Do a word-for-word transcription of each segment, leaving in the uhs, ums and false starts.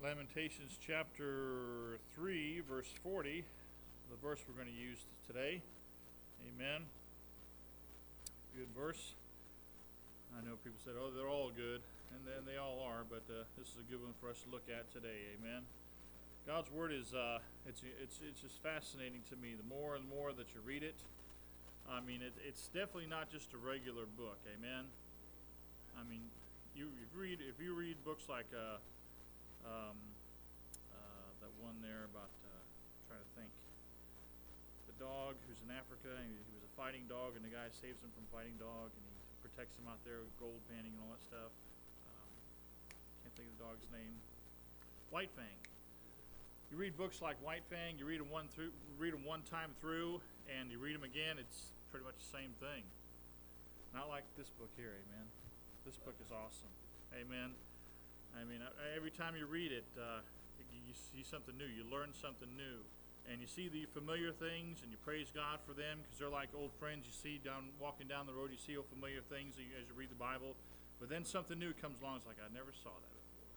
Lamentations chapter three, verse forty, the verse we're going to use today. Amen. Good verse. I know people said, oh, they're all good, and then they all are, but uh, this is a good one for us to look at today. Amen. God's Word is, uh, it's, it's, it's just fascinating to me. The more and more that you read it, I mean, it, it's definitely not just a regular book. Amen. I mean, you, you read, if you read books like, uh, Um, uh, that one there about, uh, trying to think, the dog who's in Africa, and he was a fighting dog, and the guy saves him from fighting dog, and he protects him out there with gold panning and all that stuff. Um, can't think of the dog's name. White Fang. You read books like White Fang, you read them one through, read them one time through, and you read them again. It's pretty much the same thing. Not like this book here, amen. This book is awesome, amen. I mean, every time you read it, uh, you see something new. You learn something new. And you see the familiar things, and you praise God for them, because they're like old friends you see down walking down the road. You see old familiar things as you read the Bible. But then something new comes along. It's like, I never saw that before.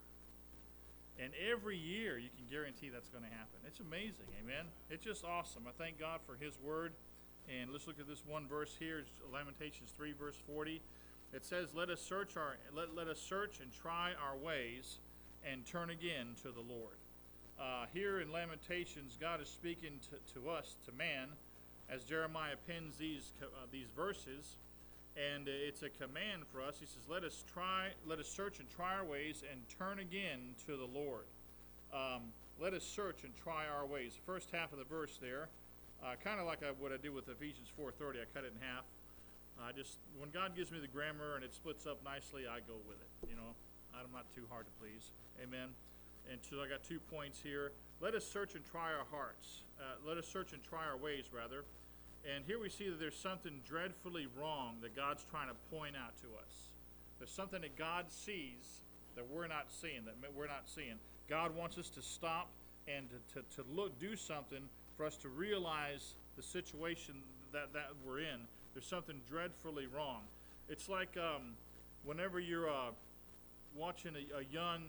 And every year, you can guarantee that's going to happen. It's amazing, amen? It's just awesome. I thank God for His Word. And let's look at this one verse here. It's Lamentations three, verse forty. It says, let us search our let, let us search and try our ways and turn again to the Lord. Uh, here in Lamentations, God is speaking to, to us, to man, as Jeremiah pens these uh, these verses, and it's a command for us. He says, let us try, let us search and try our ways and turn again to the Lord. Um, let us search and try our ways. The first half of the verse there, uh, kind of like I, what I did with Ephesians four thirty, I cut it in half. I just, when God gives me the grammar and it splits up nicely, I go with it. You know, I'm not too hard to please. Amen. And so I got two points here. Let us search and try our hearts. Uh, let us search and try our ways, rather. And here we see that there's something dreadfully wrong that God's trying to point out to us. There's something that God sees that we're not seeing, that we're not seeing. God wants us to stop and to, to, to look, do something for us to realize the situation that, that we're in. There's something dreadfully wrong. It's like um, whenever you're uh, watching a, a young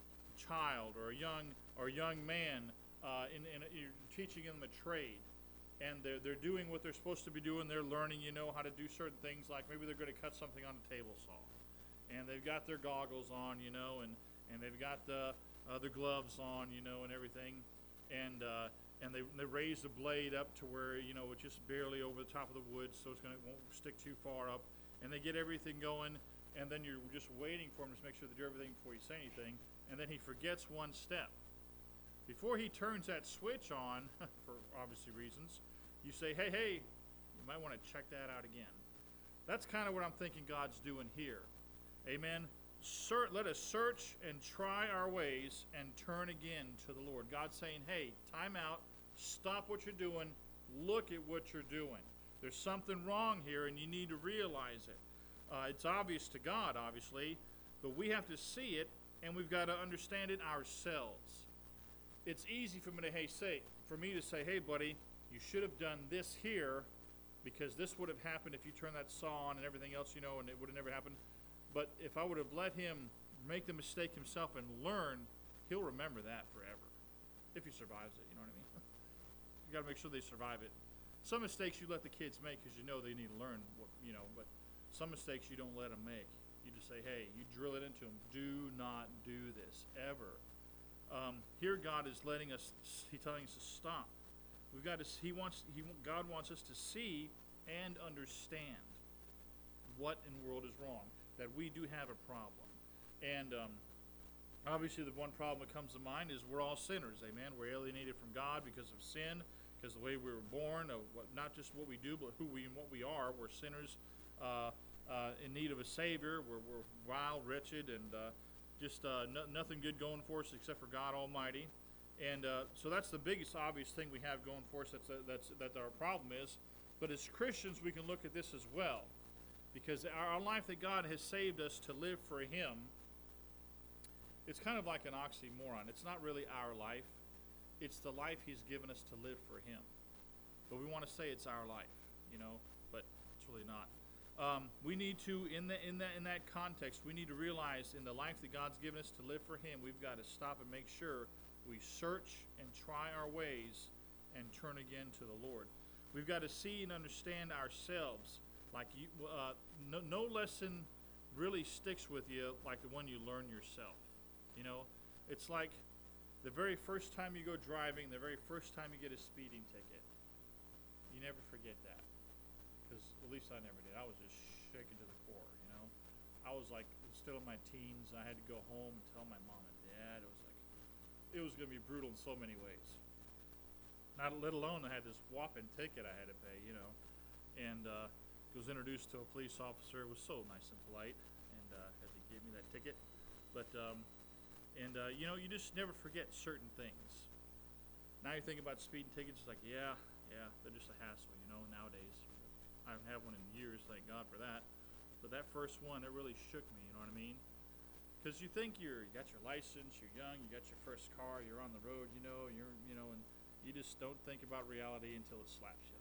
child or a young or a young man, uh, in, in a, you're teaching them a trade, and they're they're doing what they're supposed to be doing. They're learning, you know, how to do certain things. Like maybe they're going to cut something on a table saw, and they've got their goggles on, you know, and and they've got the uh, their gloves on, you know, and everything, and. Uh, And they, they raise the blade up to where, you know, it's just barely over the top of the wood, so it's gonna, it won't stick too far up. And they get everything going, and then you're just waiting for him to make sure they do everything before you say anything. And then he forgets one step. Before he turns that switch on, for obviously reasons, you say, hey, hey, you might want to check that out again. That's kind of what I'm thinking God's doing here. Amen. Sir, let us search and try our ways and turn again to the Lord. God's saying, hey, time out, stop what you're doing, look at what you're doing. There's something wrong here, and you need to realize it. Uh, it's obvious to God, obviously, but we have to see it, and we've got to understand it ourselves. It's easy for me to, hey, say, for me to say, hey, buddy, you should have done this here, because this would have happened if you turned that saw on and everything else, you know, and it would have never happened. But if I would have let him make the mistake himself and learn, he'll remember that forever. If he survives it, you know what I mean? You got to make sure they survive it. Some mistakes you let the kids make because you know they need to learn, what, you know, but some mistakes you don't let them make. You just say, hey, you drill it into them. Do not do this, ever. Um, here God is letting us, he's telling us to stop. We've got to, he wants, he, God wants us to see and understand what in the world is wrong. That we do have a problem. And um, obviously the one problem that comes to mind is we're all sinners, amen? We're alienated from God because of sin, because of the way we were born, of what, not just what we do, but who we and what we are. We're sinners uh, uh, in need of a Savior. We're, we're vile, wretched, and uh, just uh, no, nothing good going for us except for God Almighty. And uh, so that's the biggest obvious thing we have going for us, that's, uh, that's, that our problem is. But as Christians, we can look at this as well. Because our life that God has saved us to live for Him, it's kind of like an oxymoron. It's not really our life. It's the life He's given us to live for Him. But we want to say it's our life, you know, but it's really not. Um, we need to, in that in that in that context, we need to realize in the life that God's given us to live for Him, we've got to stop and make sure we search and try our ways and turn again to the Lord. We've got to see and understand ourselves. Like you, uh, no, no lesson really sticks with you like the one you learn yourself. You know, it's like the very first time you go driving, the very first time you get a speeding ticket. You never forget that. Because at least I never did. I was just shaken to the core, you know. I was like still in my teens. I had to go home and tell my mom and dad. It was like, it was going to be brutal in so many ways. Not let alone I had this whopping ticket I had to pay, you know. And uh, was introduced to a police officer. It was so nice and polite, and uh, as he gave me that ticket. But um, and uh, you know, you just never forget certain things. Now you think about speeding tickets, it's like yeah, yeah, they're just a hassle, you know. Nowadays. I haven't had one in years, thank God for that. But that first one, it really shook me, you know what I mean? Because you think you're, you got your license, you're young, you got your first car, you're on the road, you know, you're, you know, and you just don't think about reality until it slaps you.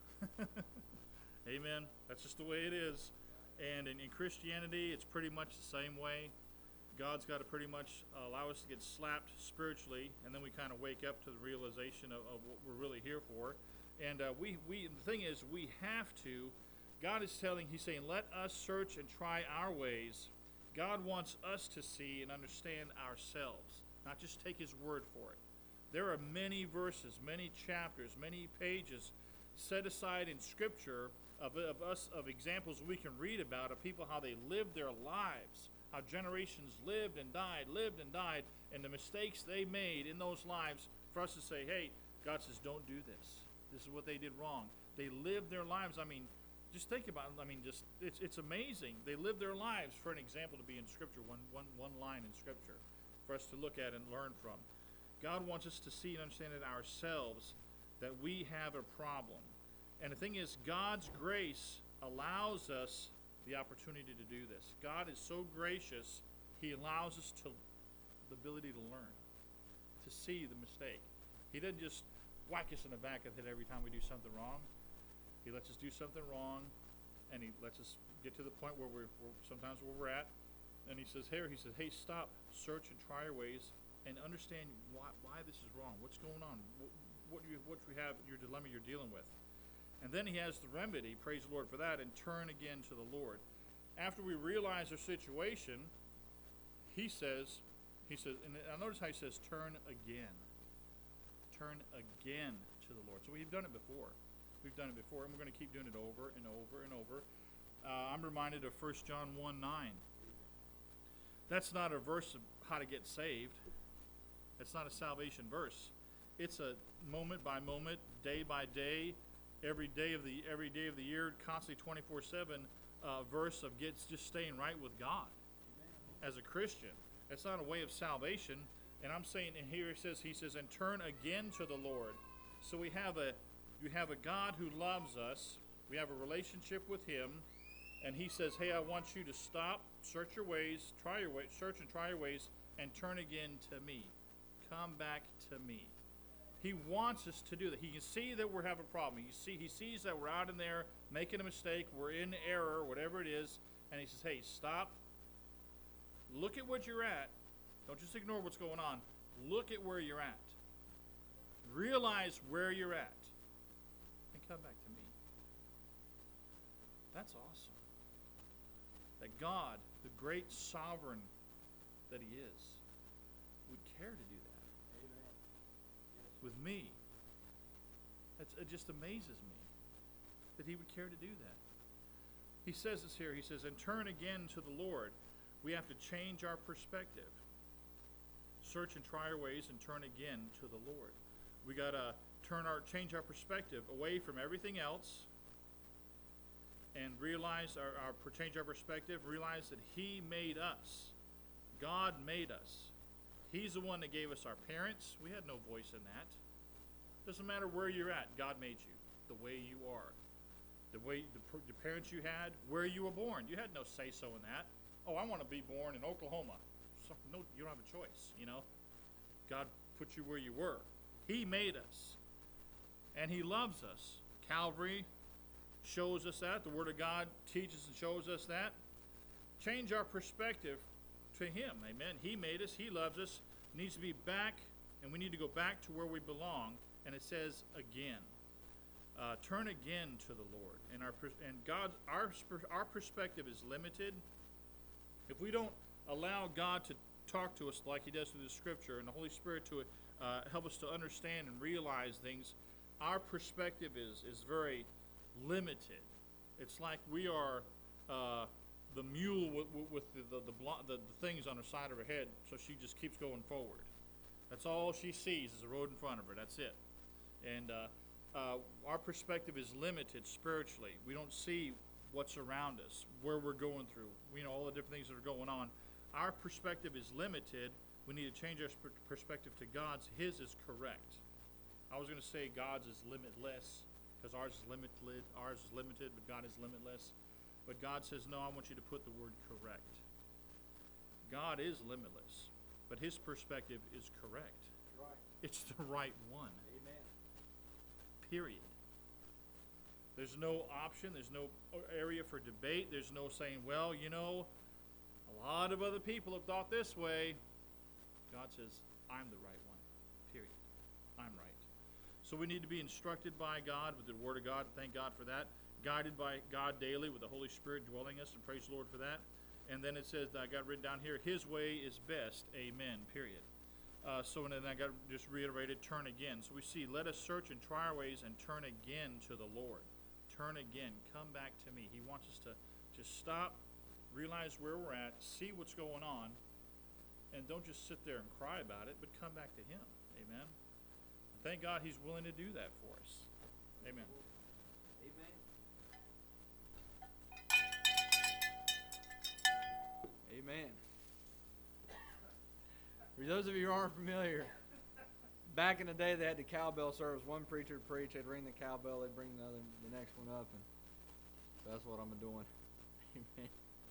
Amen. That's just the way it is. And in, in Christianity, it's pretty much the same way. God's got to pretty much allow us to get slapped spiritually, and then we kind of wake up to the realization of, of what we're really here for. And uh, we, we, the thing is, we have to. God is telling, He's saying, let us search and try our ways. God wants us to see and understand ourselves, not just take His word for it. There are many verses, many chapters, many pages set aside in Scripture of, of us, of examples we can read about of people, how they lived their lives, how generations lived and died, lived and died, and the mistakes they made in those lives for us to say, hey, God says, don't do this. This is what they did wrong. They lived their lives. I mean, just think about it. I mean, just it's it's amazing. They lived their lives for an example to be in Scripture, one, one, one line in Scripture for us to look at and learn from. God wants us to see and understand it ourselves that we have a problem. And the thing is, God's grace allows us the opportunity to do this. God is so gracious, He allows us to the ability to learn, to see the mistake. He doesn't just whack us in the back of the head every time we do something wrong. He lets us do something wrong, and He lets us get to the point where we're, we're sometimes where we're at. And He says, here, He says, hey, stop, search and try your ways, and understand why, why this is wrong. What's going on? What, what you what you have, your dilemma you're dealing with. And then He has the remedy, praise the Lord for that, and turn again to the Lord. After we realize our situation, He says, He says, and I notice how He says, turn again. Turn again to the Lord. So we've done it before. We've done it before, and we're going to keep doing it over and over and over. Uh, I'm reminded of First John one nine. That's not a verse of how to get saved. It's not a salvation verse. It's a moment by moment, day by day, every day of the every day of the year, constantly twenty-four seven uh, verse of gets just staying right with God. Amen. As a Christian, it's not a way of salvation. And I'm saying, and here it says, He says, and turn again to the Lord. So we have a we have a God who loves us. We have a relationship with Him, and He says, hey, I want you to stop, search your ways, try your ways, search and try your ways, and turn again to me. Come back to me. He wants us to do that. He can see that we're having a problem. He see he sees that we're out in there making a mistake, we're in error, whatever it is, and He says, hey, stop. Look at what you're at. Don't just ignore what's going on. Look at where you're at. Realize where you're at. And come back to me. That's awesome. That God, the great sovereign that He is, would care to do that. Amen. With me. That's, it just amazes me that He would care to do that. He says this here. He says, and turn again to the Lord. We have to change our perspective. Search and try our ways and turn again to the Lord. We got to turn our change our perspective away from everything else and realize our, our change our perspective, realize that He made us. God made us. He's the one that gave us our parents. We had no voice in that. Doesn't matter where you're at, God made you the way you are. The way the, the parents you had, where you were born. You had no say-so in that. Oh, I want to be born in Oklahoma. So, no, you don't have a choice, you know. God put you where you were. He made us. And He loves us. Calvary shows us that. The Word of God teaches and shows us that. Change our perspective to Him. Amen. He made us. He loves us. Needs to be back, and we need to go back to where we belong. And it says again. Uh, turn again to the Lord. And our and God, our our perspective is limited. If we don't allow God to talk to us like He does through the Scripture, and the Holy Spirit to uh, help us to understand and realize things, our perspective is is very limited. It's like we are uh, the mule with, with the the, the, blo- the the things on the side of her head, so she just keeps going forward. That's all she sees is the road in front of her. That's it. And uh, uh, our perspective is limited spiritually. We don't see what's around us, where we're going through, you know, all the different things that are going on. Our perspective is limited. We need to change our sp- perspective to God's. His is correct. I was going to say God's is limitless, because ours is limited. Ours is limited, but God is limitless. But God says, no, I want you to put the word correct. God is limitless, but His perspective is correct. Right. It's the right one. Amen. Period. There's no option. There's no area for debate. There's no saying, well, you know, a lot of other people have thought this way. God says, I'm the right one. Period. I'm right. So we need to be instructed by God with the Word of God. Thank God for that. Guided by God daily with the Holy Spirit dwelling us, and praise the Lord for that. And then it says, I got written down here, His way is best. Amen. Period. Uh, so and then I got just reiterated, turn again. So we see, let us search and try our ways and turn again to the Lord. Turn again. Come back to me. He wants us to just stop, realize where we're at, see what's going on, and don't just sit there and cry about it, but come back to Him. Amen. And thank God He's willing to do that for us. Amen. Amen. Amen. For those of you who aren't familiar, back in the day they had the cowbell service. One preacher would preach, they'd ring the cowbell, they'd bring the other, the next one up, and that's what I'm doing. Amen.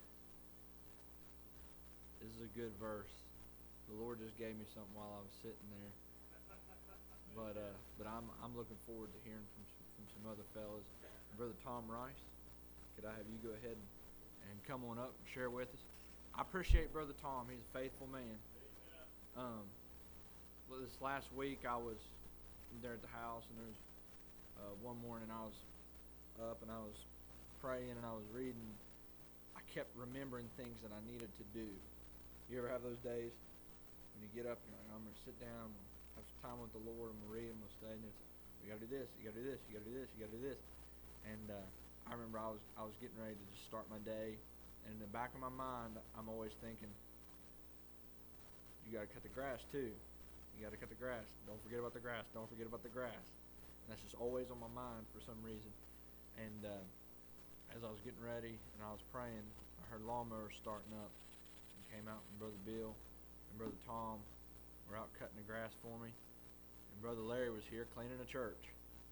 This is a good verse. The Lord just gave me something while I was sitting there. But uh, but I'm I'm looking forward to hearing from from some other fellas. Brother Tom Rice, could I have you go ahead and, and come on up and share with us? I appreciate Brother Tom. He's a faithful man. Um, well, this last week I was there at the house, and there's uh, one morning I was up and I was praying and I was reading. I kept remembering things that I needed to do. You ever have those days when you get up and you're like, I'm going to sit down and have some time with the Lord, and we'll read and we'll stay, and it's, you got to do this, you got to do this, you got to do this, you got to do this. And uh, I remember I was I was getting ready to just start my day, and in the back of my mind, I'm always thinking, you got to cut the grass too. You got to cut the grass. Don't forget about the grass. Don't forget about the grass. And that's just always on my mind for some reason. And uh, as I was getting ready and I was praying, I heard lawnmowers starting up, and came out, and Brother Bill and Brother Tom were out cutting the grass for me, and Brother Larry was here cleaning a church.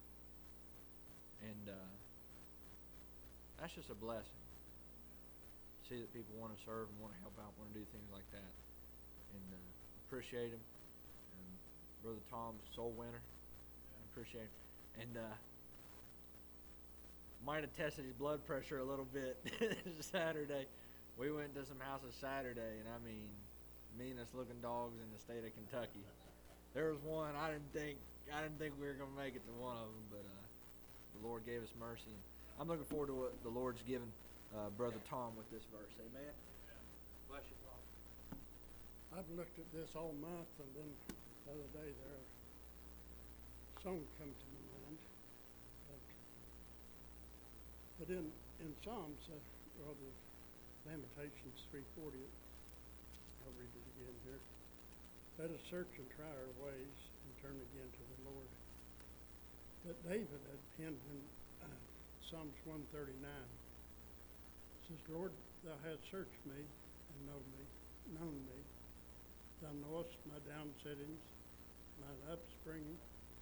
And uh, that's just a blessing. See that people want to serve and want to help out, want to do things like that. And uh, appreciate him. And Brother Tom's a soul winner. I appreciate him. And uh, might have tested his blood pressure a little bit Saturday. We went to some houses Saturday, and I mean, meanest looking dogs in the state of Kentucky. There was one I didn't think I didn't think we were gonna make it to one of them, but uh, the Lord gave us mercy. And I'm looking forward to what the Lord's given uh, Brother Tom with this verse. Amen. Bless you, Tom. I've looked at this all month, and then the other day there, a song come to my mind. But, but in in Psalms, uh, or the Lamentations three forty, I'll read it again here. Let us search and try our ways and turn again to the Lord. That David had penned in uh, Psalms one thirty-nine. It says, Lord, thou hast searched me and known me, known me. Thou knowest my downsittings, mine upspringing.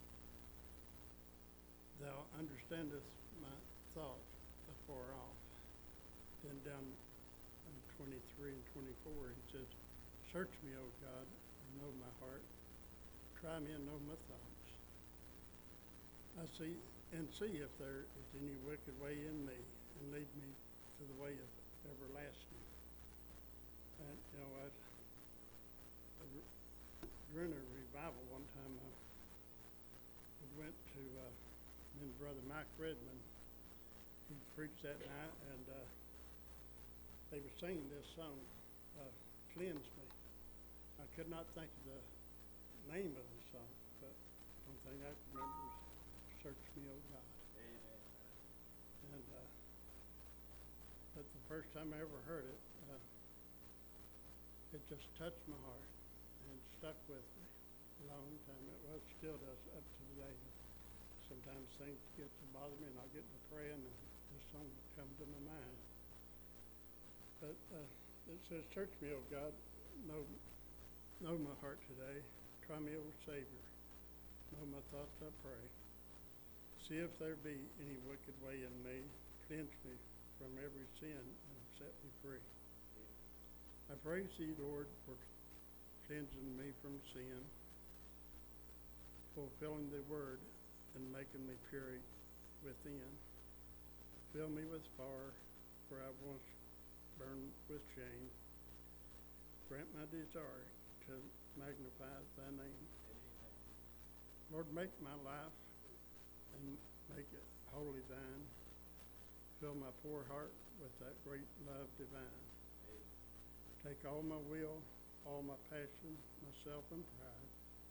Thou understandest my thought afar off. Then down in twenty-three and twenty-four, it says, search me, O God, and know my heart. Try me and know my thoughts. I see and see if there is any wicked way in me, and lead me to the way of everlasting. And, you know, I, I during a revival one time, I we went to, uh, me and Brother Mike Redmond, he preached that night, and, uh, they were singing this song, uh, Cleanse Me. I could not think of the name of the song, but one thing I can remember is Search Me, O God. Amen. And, uh, but the first time I ever heard it, uh, it just touched my heart and stuck with me a long time. It was, still does up to today. Sometimes things get to bother me and I'll get to praying and this song will come to my mind. But uh, it says, search me, O God, know, know my heart today. Try me, O Savior. Know my thoughts, I pray. See if there be any wicked way in me. Cleanse me from every sin and set me free. I praise thee, Lord, for cleansing me from sin, fulfilling the word and making me pure within. Fill me with fire, for I once burned with shame. Grant my desire to magnify thy name. Amen. Lord, make my life and make it wholly thine. Fill my poor heart with that great love divine. Amen. Take all my will, all my passion, myself and pride.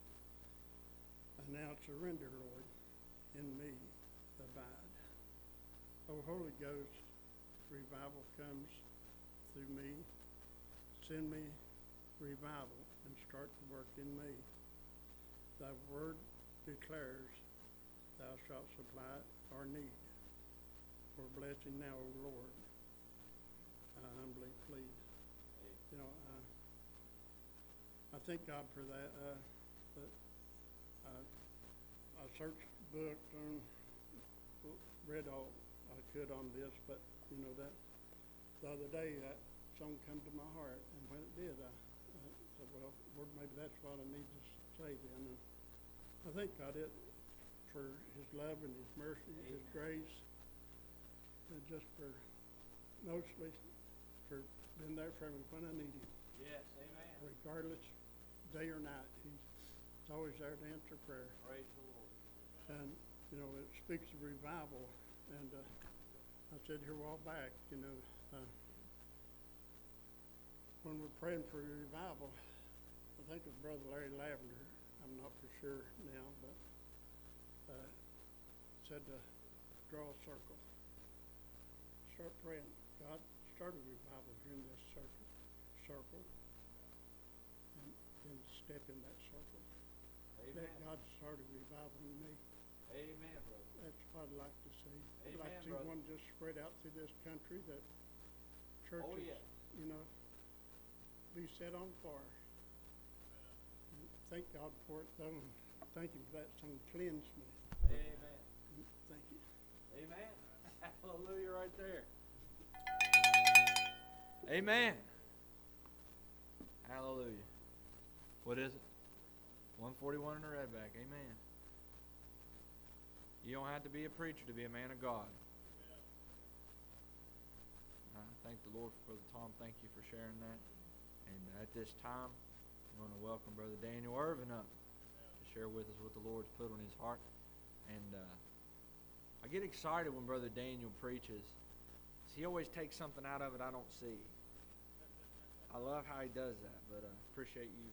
I now surrender, Lord, in me abide. O Holy Ghost, revival comes through me. Send me revival and start the work in me. Thy word declares thou shalt supply our need. For blessing now, O Lord, I humbly plead. You know, uh, I thank God for that. Uh, that uh, I searched books and read all I could on this, but you know that the other day that song come to my heart, and when it did, I, I said, "Well, Lord, maybe that's what I need to say then." And I thank God it for His love and His mercy, Amen. His grace, and just for mostly for being there for me when I need Him. Yes, amen. Regardless, day or night, He's always there to answer prayer. Praise the Lord. And, you know, it speaks of revival. And uh, I said here a while back, you know, uh, when we're praying for revival, I think it was Brother Larry Lavender, I'm not for sure now, but uh, said to draw a circle. Start praying. God, start a revival here in this circle. circle. And then step in that circle. Amen. Let God start a revival in me. Amen, brother. That's what I'd like to see. I'd Amen, like to see brother. one just spread out through this country that churches, Oh, yes. you know, be set on fire. And thank God for it, though. And thank Him for that song, Cleanse Me. Amen. And thank you. Amen. Hallelujah right there. Amen. Hallelujah. What is it? one forty-one in the redback. Amen. You don't have to be a preacher to be a man of God. I thank the Lord for Brother Tom. Thank you for sharing that. And at this time, I'm going to welcome Brother Daniel Irvin up to share with us what the Lord's put on his heart. And uh, I get excited when Brother Daniel preaches. He always takes something out of it I don't see. I love how he does that, but I uh, appreciate you.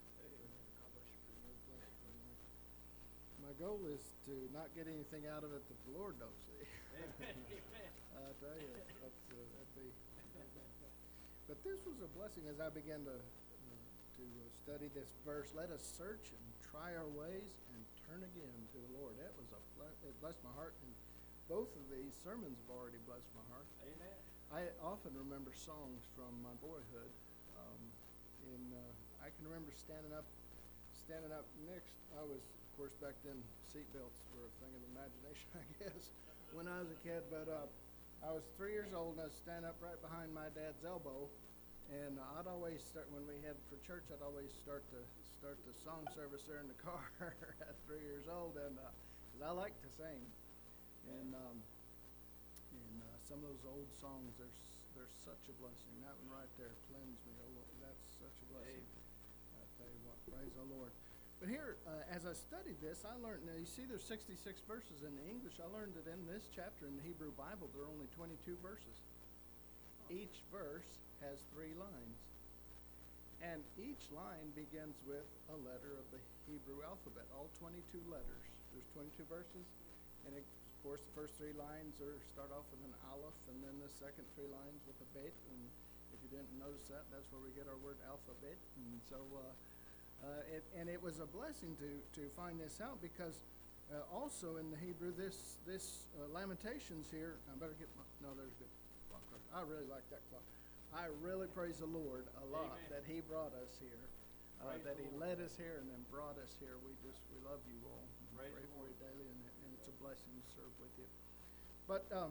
My goal is to not get anything out of it that the Lord don't see. I tell you, that's, uh, that'd be. But this was a blessing as I began to uh, to uh, study this verse. Let us search and try our ways and turn again to the Lord. That was a ble- it blessed my heart, and both of these sermons have already blessed my heart. Amen. I often remember songs from my boyhood. Um, in uh, I can remember standing up, standing up next. I was, of course, back then seatbelts were a thing of the imagination, I guess, when I was a kid. But uh, I was three years old, and I was standing up right behind my dad's elbow. And I'd always start when we had for church. I'd always start the start the song service there in the car at three years old, and because uh, I like to sing, And, um, and, uh, some of those old songs, they're, s- they're such a blessing. That one right there, cleanse me, oh Lord, that's such a blessing. I tell you what, praise the Lord. But here, uh, as I studied this, I learned, now you see there's sixty-six verses in the English. I learned that in this chapter in the Hebrew Bible, there are only twenty-two verses. Each verse has three lines. And each line begins with a letter of the Hebrew alphabet, all twenty-two letters. There's twenty-two verses, and it, of course, the first three lines are start off with an aleph, and then the second three lines with a bet. And if you didn't notice that, that's where we get our word alphabet. And so, uh, uh, it, and it was a blessing to to find this out because uh, also in the Hebrew, this this uh, Lamentations here. I better get my no. There's a good clock. Right. I really like that clock. I really praise the Lord a lot Amen. that He brought us here, uh, Praise that the He Lord. led us here and then brought us here. We just we love you all. We Praise pray the for Lord. you daily, and, and it's a blessing to serve with you. But um,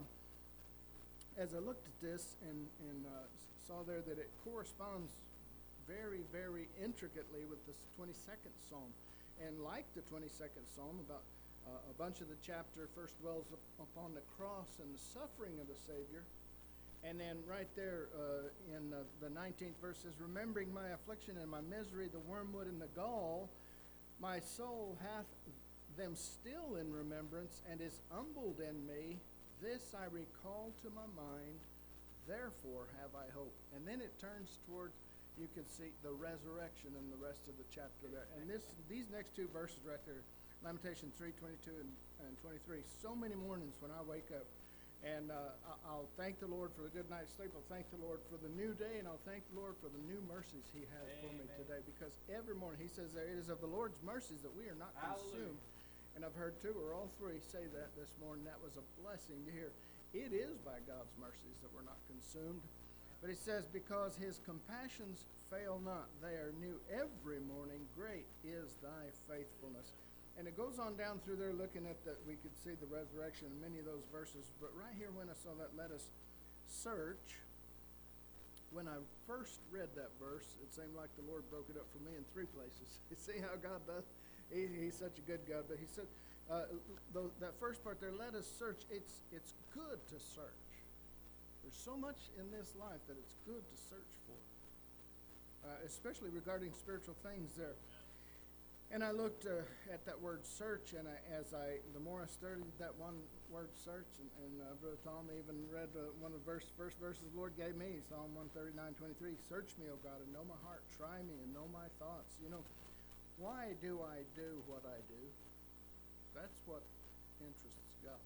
as I looked at this and and uh, saw there that it corresponds very very intricately with this twenty-second Psalm, and like the twenty-second Psalm, about uh, a bunch of the chapter first dwells up, upon the cross and the suffering of the Savior. And then right there uh, in uh, the nineteenth verse says, remembering my affliction and my misery, the wormwood and the gall, my soul hath them still in remembrance and is humbled in me. This I recall to my mind, therefore have I hope. And then it turns toward, you can see the resurrection in the rest of the chapter there. And this, these next two verses right there, Lamentation three, twenty-two and, and twenty-three, so many mornings when I wake up, and uh, I- I'll thank the Lord for the good night's sleep. I'll thank the Lord for the new day, and I'll thank the Lord for the new mercies He has for me Amen. today. Because every morning He says there, it is of the Lord's mercies that we are not Hallelujah. consumed. And I've heard two or all three say that this morning. That was a blessing to hear. It is by God's mercies that we're not consumed. But He says, because His compassions fail not, they are new every morning. Great is thy faithfulness. And it goes on down through there looking at that, we could see the resurrection in many of those verses. But right here when I saw that, let us search. When I first read that verse, it seemed like the Lord broke it up for me in three places. You see how God does? He, he's such a good God. But He said, uh, th- that first part there, let us search. It's, it's good to search. There's so much in this life that it's good to search for, uh, especially regarding spiritual things there. And I looked uh, at that word search, and I, as I, the more I studied that one word search, and, and uh, Brother Tom even read uh, one of the verse, first verses the Lord gave me, Psalm one thirty-nine, twenty-three, search me, O God, and know my heart, try me and know my thoughts. You know, why do I do what I do? That's what interests God.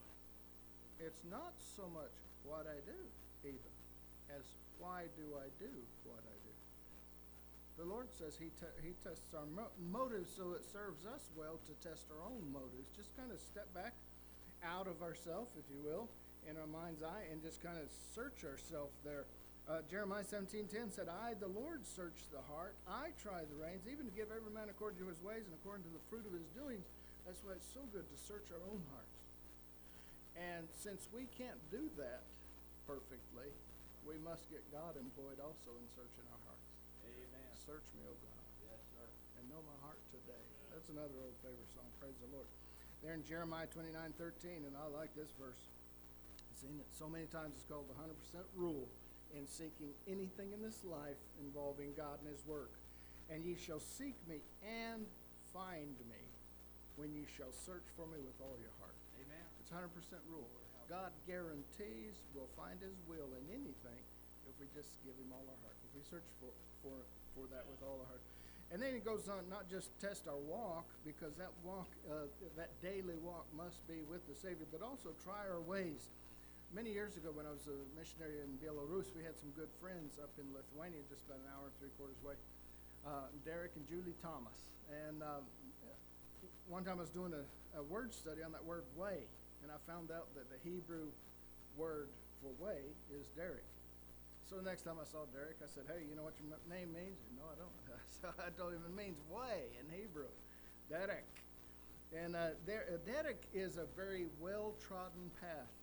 It's not so much what I do, even, as why do I do what I do? The Lord says he te- he tests our mo- motives so it serves us well to test our own motives. Just kind of step back out of ourselves, if you will, in our mind's eye, and just kind of search ourselves there. Uh, Jeremiah seventeen ten said, I, the Lord, search the heart. I try the reins, even to give every man according to his ways and according to the fruit of his doings. That's why it's so good to search our own hearts. And since we can't do that perfectly, we must get God employed also in searching our hearts. Amen. Search me, O God, Yes, sir. and know my heart today. That's another old favorite song. Praise the Lord. There in Jeremiah twenty-nine thirteen, and I like this verse. I've seen it so many times. It's called the one hundred percent rule in seeking anything in this life involving God and His work. And ye shall seek me and find me when ye shall search for me with all your heart. Amen. It's one hundred percent rule. God guarantees we'll find His will in anything if we just give Him all our heart. If we search for, for, for that with all our heart. And then it goes on, not just test our walk, because that walk, uh, that daily walk must be with the Savior, but also try our ways. Many years ago when I was a missionary in Belarus, we had some good friends up in Lithuania, just about an hour and three quarters away, uh, Derek and Julie Thomas. And um, one time I was doing a, a word study on that word way, and I found out that the Hebrew word for way is Derek. So the next time I saw Derek, I said, hey, you know what your m- name means? He said, no, I don't. So I told him it means way in Hebrew, Derek. And uh, there, uh, Derek is a very well-trodden path.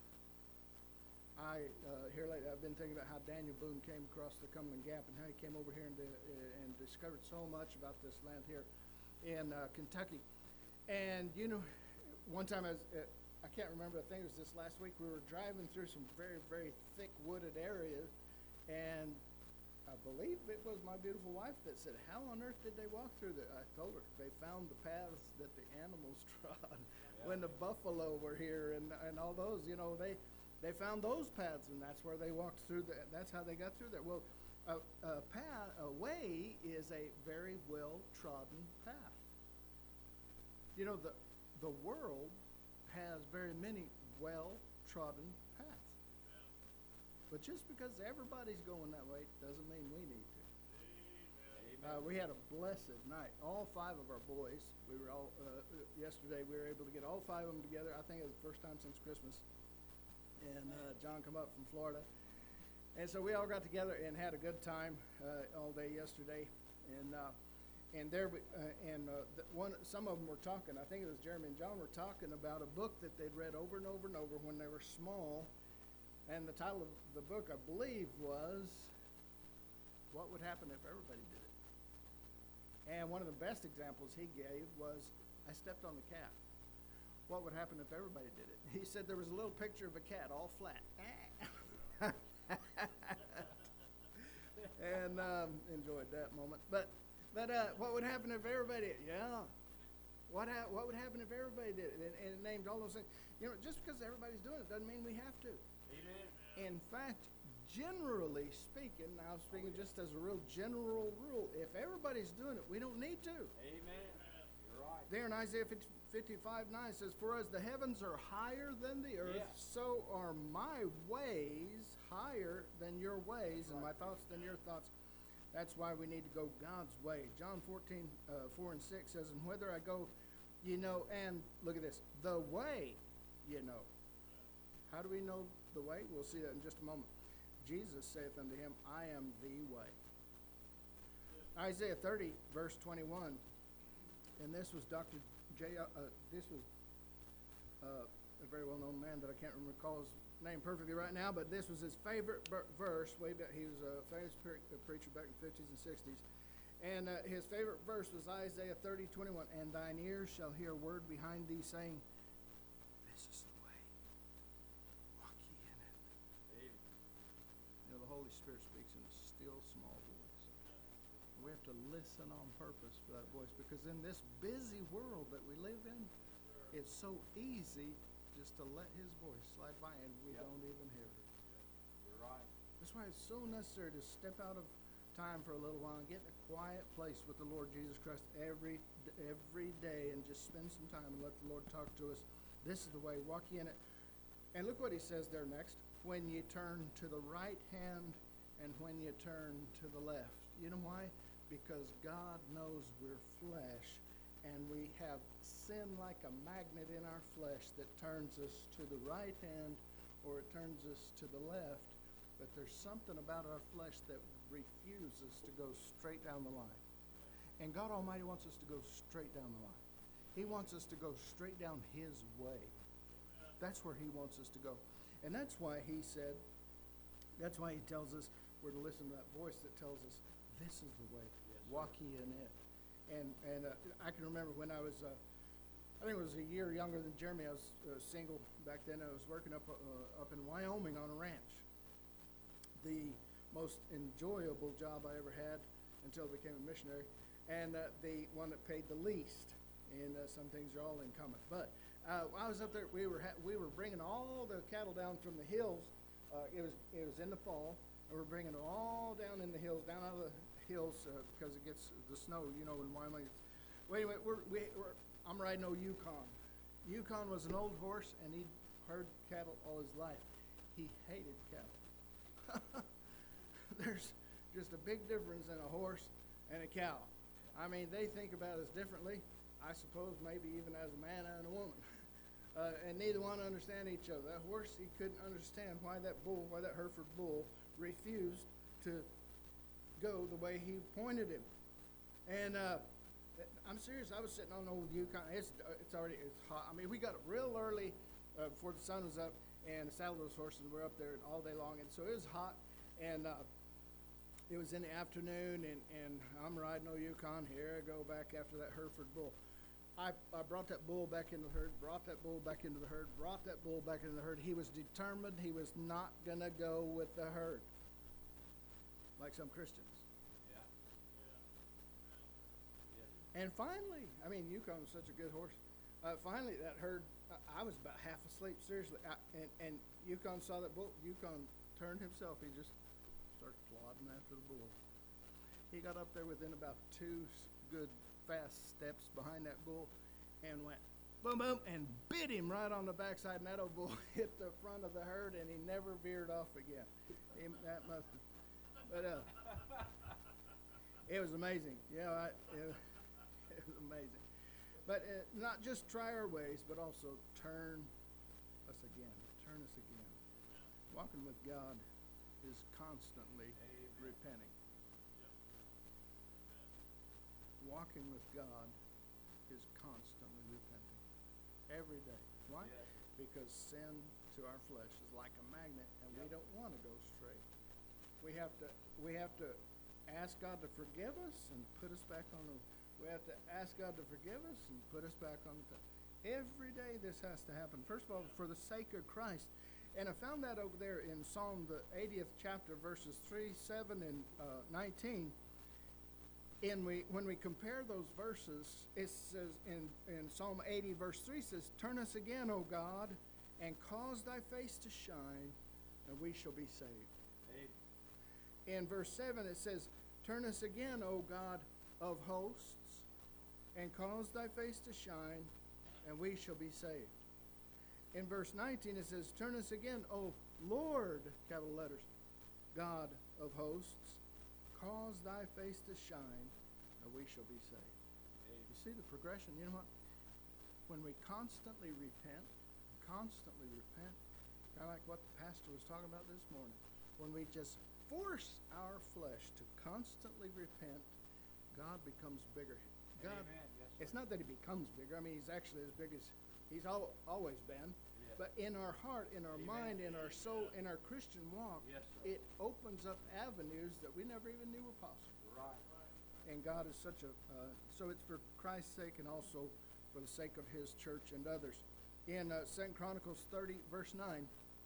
I, uh, here lately, I've been thinking about how Daniel Boone came across the Cumberland Gap and how he came over here and, uh, and discovered so much about this land here in uh, Kentucky. And, you know, one time I was, uh, I can't remember, I think it was this last week, we were driving through some very, very thick wooded areas, and I believe it was my beautiful wife that said, how on earth did they walk through there? I told her, they found the paths that the animals trod. When the buffalo were here and, and all those, you know, they, they found those paths, and that's where they walked through, the, that's how they got through there. Well, a, a path, a way is a very well-trodden path. You know, the, the world has very many well-trodden paths. But just because everybody's going that way doesn't mean we need to. Uh, we had a blessed night. All five of our boys, we were all, uh, yesterday we were able to get all five of them together. I think it was the first time since Christmas. And uh, John come up from Florida. And so we all got together and had a good time uh, all day yesterday. And uh, and there, we- uh, and uh, the one, some of them were talking. I think it was Jeremy and John were talking about a book that they'd read over and over and over when they were small. And the title of the book, I believe, was "What Would Happen If Everybody Did It." And one of the best examples he gave was, "I stepped on the cat. What would happen if everybody did it?" He said there was a little picture of a cat all flat. And um, enjoyed that moment. But but uh, what would happen if everybody did it? Yeah. What ha- what would happen if everybody did it? And, and it named all those things. You know, just because everybody's doing it doesn't mean we have to. Amen. In fact, generally speaking, now I'm speaking just as a real general rule, if everybody's doing it, we don't need to. Amen. You're right. There in Isaiah fifty-five nine says, "For as the heavens are higher than the earth, Yeah. so are my ways higher than your ways, and my thoughts than your thoughts." That's why we need to go God's way. John fourteen, uh, four and six says, "And whether I go, you know," and look at this, "the way, you know." How do we know the way? We'll see that in just a moment. Jesus saith unto him, "I am the way." Isaiah thirty, verse twenty-one, and this was Doctor J. Uh, this was uh, a very well-known man that I can't recall his name perfectly right now, but this was his favorite ber- verse. Way back, he was a famous pre- a preacher back in the fifties and sixties, and uh, his favorite verse was Isaiah thirty, twenty-one. "And thine ears shall hear a word behind thee, saying, This is the way. Walk ye in it." Amen. You know, the Holy Spirit speaks in a still, small voice. We have to listen on purpose for that voice, because in this busy world that we live in, it's so easy just to let his voice slide by and we Yep. don't even hear it. You're right. That's why it's so necessary to step out of time for a little while and get in a quiet place with the Lord Jesus Christ every d- every day and just spend some time and let the Lord talk to us. This is the way, walk ye in it. And look what he says there next. "When ye turn to the right hand and when ye turn to the left." You know why? Because God knows we're flesh, and we have sin like a magnet in our flesh that turns us to the right hand or it turns us to the left. But there's something about our flesh that refuses to go straight down the line. And God Almighty wants us to go straight down the line. He wants us to go straight down his way. That's where he wants us to go. And that's why he said, that's why he tells us we're to listen to that voice that tells us, this is the way, Yes, walk ye in it. And and uh, I can remember when I was, uh, I think it was a year younger than Jeremy. I was uh, single back then. I was working up uh, up in Wyoming on a ranch. The most enjoyable job I ever had until I became a missionary, and uh, the one that paid the least. And uh, some things are all in common. But uh, I was up there. We were ha- we were bringing all the cattle down from the hills. Uh, it was it was in the fall, and we're bringing it all down in the hills, down out of the hills uh, because it gets the snow, you know, in Wyoming. Well, anyway, we're, we, we're, I'm riding old Yukon. Yukon was an old horse, and he'd herd cattle all his life. He hated cattle. There's just a big difference in a horse and a cow. I mean, they think about us differently, I suppose, maybe even as a man and a woman. Uh, and neither one understand each other. That horse, he couldn't understand why that bull, why that Hereford bull refused to go the way he pointed him. And uh, I'm serious. I was sitting on old Yukon. It's it's already it's hot. I mean, we got up real early uh, before the sun was up, and saddled those horses. We're up there all day long, and so it was hot. And uh, it was in the afternoon, and, and I'm riding old Yukon. Here I go back after that Hereford bull. I, I brought that bull back into the herd, brought that bull back into the herd, brought that bull back into the herd. He was determined he was not going to go with the herd, like some Christians. And finally, I mean, Yukon was such a good horse. Uh, finally, that herd, I, I was about half asleep, seriously. I, and, and Yukon saw that bull. Yukon turned himself. He just started plodding after the bull. He got up there within about two s- good, fast steps behind that bull and went boom, boom, and bit him right on the backside. And that old bull hit the front of the herd, and he never veered off again. He, that must have, but uh, it was amazing. Yeah, I, it, it was amazing. But uh, not just try our ways, but also turn us again. Turn us again. Walking with God is constantly repenting. Walking with God is constantly repenting. Every day. Why? Because sin to our flesh is like a magnet, and we don't want to go straight. We have to we have to ask God to forgive us and put us back on the we have to ask God to forgive us and put us back on the path. Every day this has to happen. First of all, for the sake of Christ. And I found that over there in Psalm, the eightieth chapter, verses three, seven, and uh, nineteen. And we, when we compare those verses, it says in, in Psalm eighty, verse three says, "Turn us again, O God, and cause thy face to shine, and we shall be saved." Amen. In verse seven, it says, "Turn us again, O God of hosts, and cause thy face to shine, and we shall be saved." In verse nineteen, it says, "Turn us again, O Lord," capital letters, "God of hosts, cause thy face to shine, and we shall be saved." Amen. You see the progression? You know what? When we constantly repent, constantly repent, kind of like what the pastor was talking about this morning, when we just force our flesh to constantly repent, God becomes bigger. God, Amen. Yes, it's not that he becomes bigger. I mean, he's actually as big as he's al- always been. Yes. But in our heart, in our Amen. Mind, in our soul, in our Christian walk, yes, it opens up avenues that we never even knew were possible. Right. And God is such a, uh, so it's for Christ's sake and also for the sake of his church and others. In uh, Second Chronicles thirty, verse nine,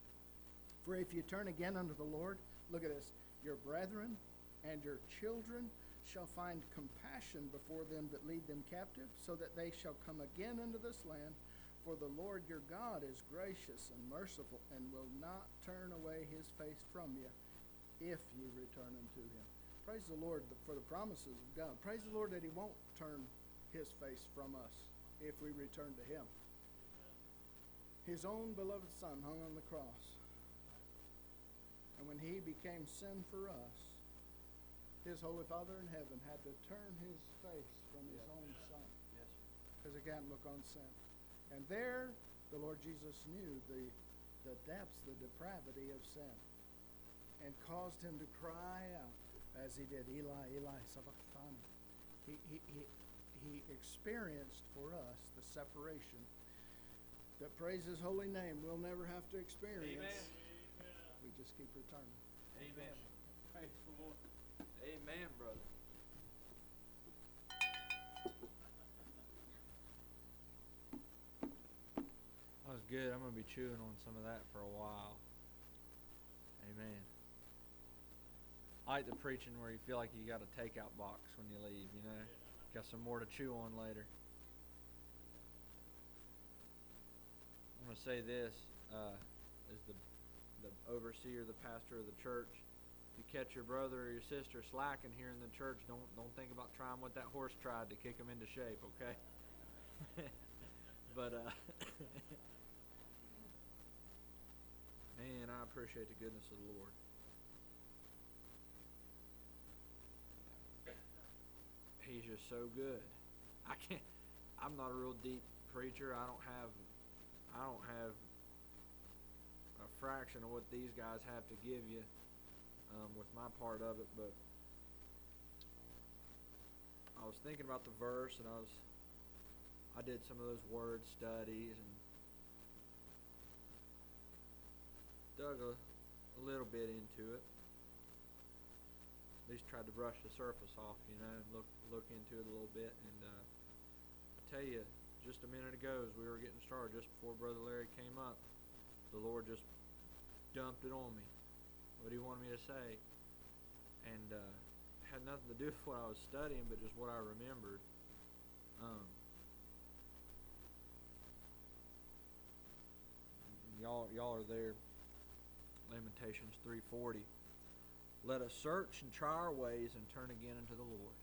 "For if you turn again unto the Lord," look at this, "your brethren and your children shall find compassion before them that lead them captive, so that they shall come again into this land. For the Lord your God is gracious and merciful, and will not turn away his face from you, if you return unto him." Praise the Lord for the promises of God. Praise the Lord that he won't turn his face from us if we return to him. His own beloved Son hung on the cross. And when he became sin for us, his Holy Father in heaven had to turn his face from his own Son. Because he can't look on sin. And there, the Lord Jesus knew the, the depths, the depravity of sin, and caused him to cry out, as he did, "Eli, Eli, sabachthani." He, he, he, he experienced for us the separation that, praise his holy name, we'll never have to experience. Amen. We just keep returning. Amen. Praise the Lord. Amen, brother. That was good. I'm going to be chewing on some of that for a while. Amen. I like the preaching where you feel like you got a takeout box when you leave, you know. Got some more to chew on later. I'm going to say this, uh, as the, the overseer, the pastor of the church. If you catch your brother or your sister slacking here in the church, don't don't think about trying what that horse tried to kick him into shape, okay? But, uh, man, I appreciate the goodness of the Lord. He's just so good. I can't, I'm not a real deep preacher. I don't have, I don't have a fraction of what these guys have to give you. Um, with my part of it, but I was thinking about the verse, and I was, I did some of those word studies and dug a, a little bit into it. At least tried to brush the surface off, you know, and look look into it a little bit. And uh, I tell you, just a minute ago as we were getting started, just before Brother Larry came up, the Lord just dumped it on me. What he wanted me to say. And uh, had nothing to do with what I was studying, but just what I remembered. Um, y'all, y'all are there. Lamentations three forty. Let us search and try our ways and turn again unto the Lord.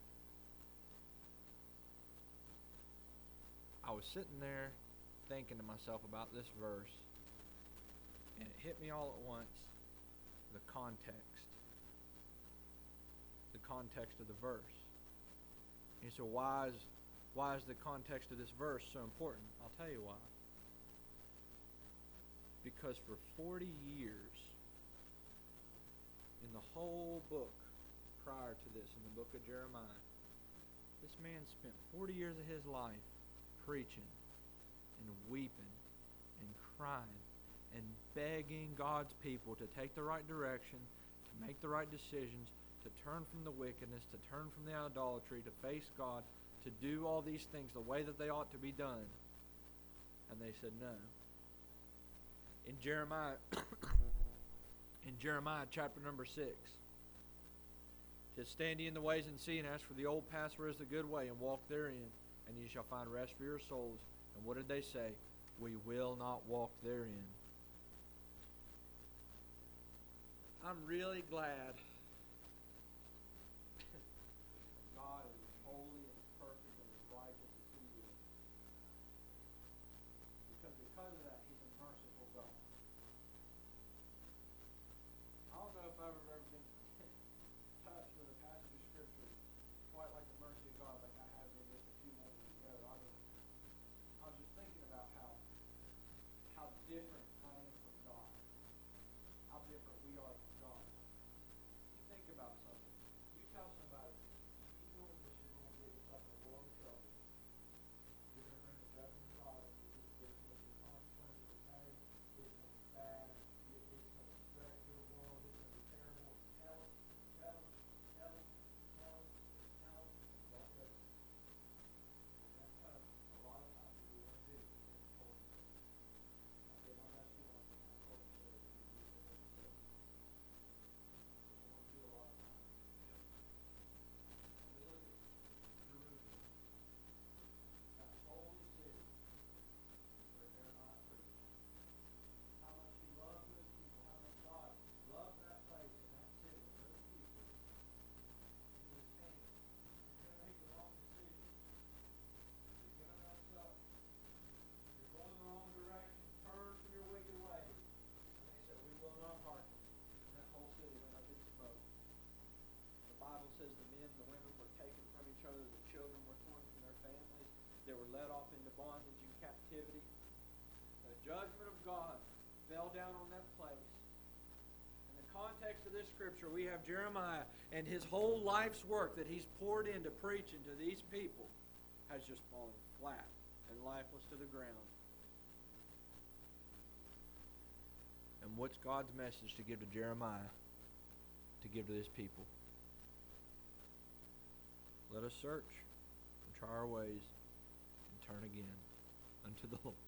I was sitting there thinking to myself about this verse, and it hit me all at once, the context. The context of the verse. And so why is, why is the context of this verse so important? I'll tell you why. Because for forty years, in the whole book prior to this, in the book of Jeremiah, this man spent forty years of his life preaching and weeping and crying and begging God's people to take the right direction, to make the right decisions, to turn from the wickedness, to turn from the idolatry, to face God, to do all these things the way that they ought to be done. And they said no. In Jeremiah in Jeremiah chapter number six, it says, stand ye in the ways and see, and ask for the old paths where is the good way, and walk therein, and ye shall find rest for your souls. And what did they say? We will not walk therein. I'm really glad God is holy and is perfect and is righteous as He is. Because because of that, He's a merciful God. I don't know if I've ever been touched with a passage of Scripture quite like the mercy of God, like I have been just a few moments ago. I mean, I was just thinking about how how different I am from God. How different we are from God. You think about something. You tell somebody, you keep doing this, you're going to get yourself in a world of trouble. You're going to bring the judgment of God, and you're going to get the consequences to pay. It's going to be bad. It, it's going to wreck your world. It's going to be terrible. Tell them, tell them, tell them, tell them, tell them, and don't listen. And that's kind of a lot of times what we want to do. I've been on that school, I've been on that culture, so it's easy to do it. We want to do a lot of times. We look at Jerusalem, that holy city where Jeremiah preached. How much he loved those people, how much God loved that place and that city and those people. He was saying, you're going to make the wrong decision. You're going to mess up. You're going the wrong direction. Turn from your wicked ways. And they said, we will not hearken. And that whole city went up in smoke. The Bible says the men and the women were taken from each other. The children were torn from their families. They were led off into bondage and captivity. The judgment of God fell down on that place. In the context of this scripture, we have Jeremiah and his whole life's work that he's poured into preaching to these people has just fallen flat and lifeless to the ground. And what's God's message to give to Jeremiah, to give to this people? Let us search and try our ways and turn again unto the Lord.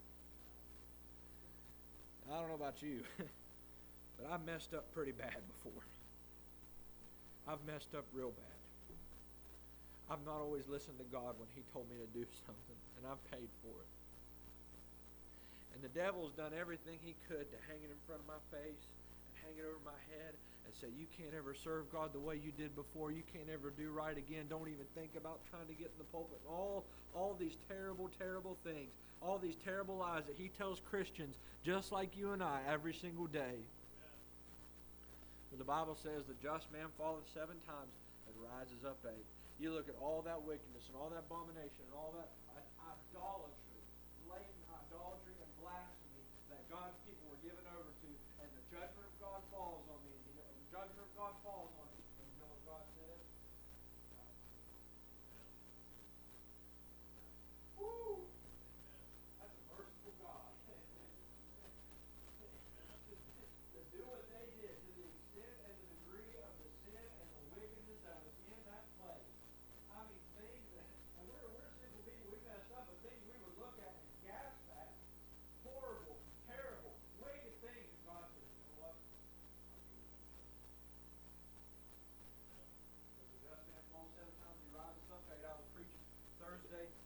I don't know about you, but I've messed up pretty bad before. I've messed up real bad. I've not always listened to God when He told me to do something, and I've paid for it. And the devil's done everything he could to hang it in front of my face and hang it over my head and say, you can't ever serve God the way you did before. You can't ever do right again. Don't even think about trying to get in the pulpit. And all, all these terrible, terrible things. All these terrible lies that he tells Christians just like you and I every single day. But the Bible says the just man falleth seven times and rises up eight. You look at all that wickedness and all that abomination and all that idolatry, blatant idolatry and blasphemy that God's people were given over to, and the judgment of God falls on me. And you know, the judgment of God falls on me. And you know what God says? Woo! That's a merciful God. To do what they did, to the extent and the degree of the sin and the wickedness that was in that place. I mean, things that, and we're, we're simple people, we messed up, but things we would look at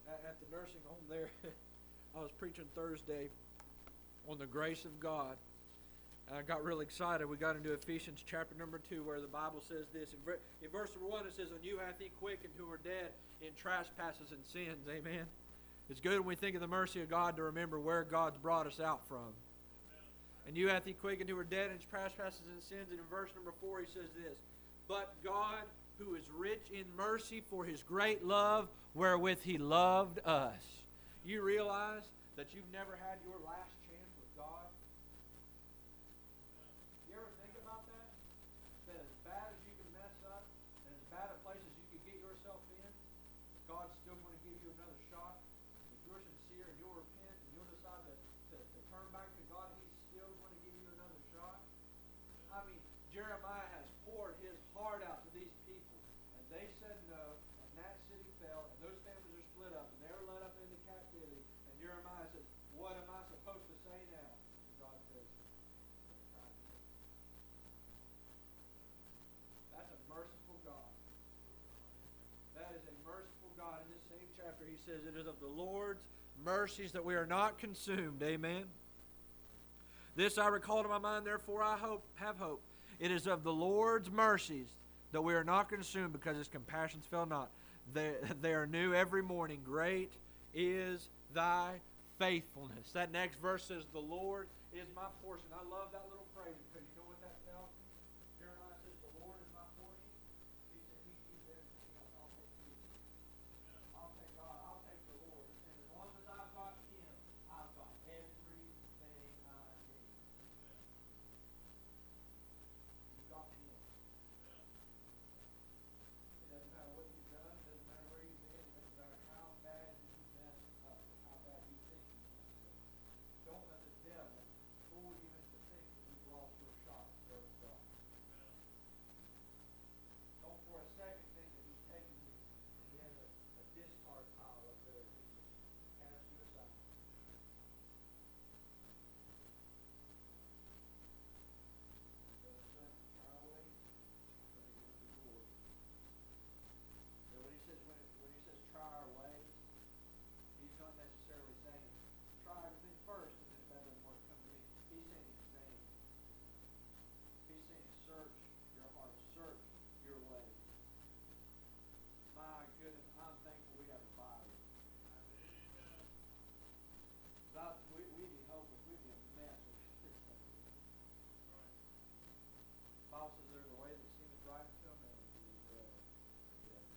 at, at the nursing home there. I was preaching Thursday on the grace of God. And I got really excited. We got into Ephesians chapter number two, where the Bible says this. In, ver- in verse number one, it says, "And you hath he quickened who were dead in trespasses and sins." Amen. It's good when we think of the mercy of God to remember where God's brought us out from. "And you hath he quickened who were dead in trespasses and sins." And in verse number four, he says this, "But God, who is rich in mercy for his great love, wherewith he loved us." You realize that you've never had your last chance with God? You ever think about that? That as bad as you can mess up, and as bad a place as you could get yourself in, God's still going to give you another shot. If you're sincere and you'll repent and you'll decide to, to, to turn back to God, he's still going to give you another shot. I mean, Jeremiah has poured his heart out to these people, and they said no, and that city fell, and those families are split up, and they were led up into captivity. And Jeremiah says, "What am I supposed to say now?" And God says, "Don't try again." That's a merciful God. That is a merciful God. In this same chapter, he says, "It is of the Lord's mercies that we are not consumed." Amen. "This I recall to my mind, therefore I hope, have hope. It is of the Lord's mercies that we are not consumed, because his compassions fail not. They, they are new every morning. Great is thy faithfulness." That next verse says, "The Lord is my portion." I love that little phrase, because you know what that tells me? Jeremiah says, "The Lord is my portion." He said, he keeps everything else. I'll take Jesus. I'll take God. I'll take the Lord. He said, as long as I've got him, I've got everything I need. You've got him. It doesn't matter what you've done. It doesn't matter where you've been. It doesn't matter how bad you messed up or how bad you think you messed up. Don't let the devil fool you into thinking that you've lost your shot at serving God. Don't for a second think that he's taking you and he has a, a discard pile up there that he just cast you aside. So it's certain to try ways, but it will be Lord. So when he says when, it, when he says try our ways, he's not necessarily saying try everything first, and then if that doesn't work, come to me. He's saying examine. He's saying search your heart, search your ways. My goodness, I'm thankful we have a Bible. Without, we, we'd be hopeless. We'd be a mess if this stuff was. The Bible says there's a way that seemeth right unto a man, but the way of death.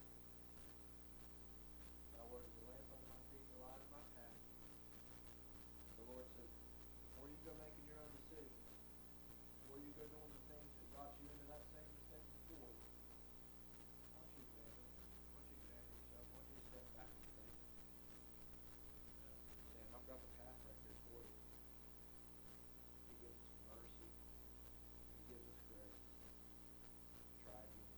Thy word is a lamp unto my feet and a light unto my path. The Lord says, before you go making your own decisions, before you go doing the things that got you into that same mistake before, why don't you examine it? Why don't you examine yourself? Why don't you step back and think? Sam, I've got the path right here for you. He gives us mercy. He gives us grace. Try again.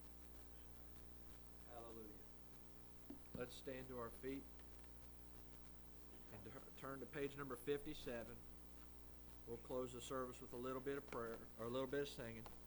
Hallelujah. Let's stand to our feet and to- turn to page number fifty-seven. We'll close the service with a little bit of prayer, or a little bit of singing.